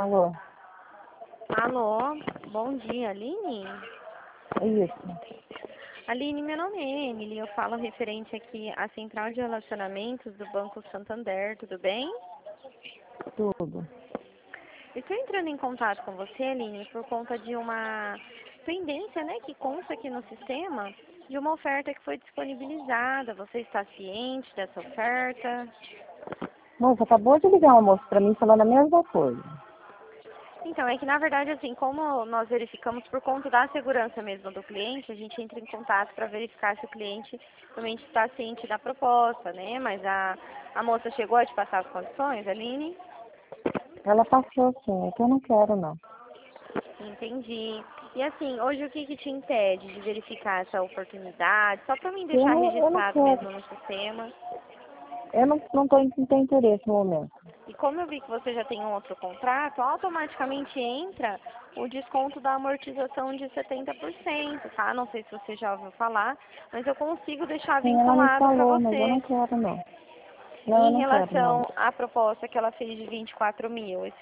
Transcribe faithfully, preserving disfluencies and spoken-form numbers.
Alô? Alô, bom dia, Aline? Isso, Aline, meu nome é Emily, eu falo referente aqui à Central de Relacionamentos do Banco Santander, tudo bem? tudo. Estou entrando em contato com você, Aline, por conta de uma pendência, né, que consta aqui no sistema, de uma oferta que foi disponibilizada. Você está ciente dessa oferta? Moça, acabou de ligar uma moça pra mim falando a mesma coisa. Então, é que na verdade, assim, como nós verificamos por conta da segurança mesmo do cliente, a gente entra em contato para verificar se o cliente realmente está ciente da proposta, né? Mas a, a moça chegou a te passar as condições, Aline? Ela passou sim, é que eu não quero não. Entendi. E assim, hoje o que, que te impede de verificar essa oportunidade? Só para mim Eu deixar não, eu não registrado quero. mesmo no sistema. Eu não, não, tô, não tenho interesse no momento. E como eu vi que você já tem um outro contrato, automaticamente entra o desconto da amortização de setenta por cento, tá? Não sei se você já ouviu falar, mas eu consigo deixar Sim, ela me vinculado para falou, mas eu você. não quero não. E Não, eu em não quero não. relação à proposta que ela fez de vinte e quatro mil,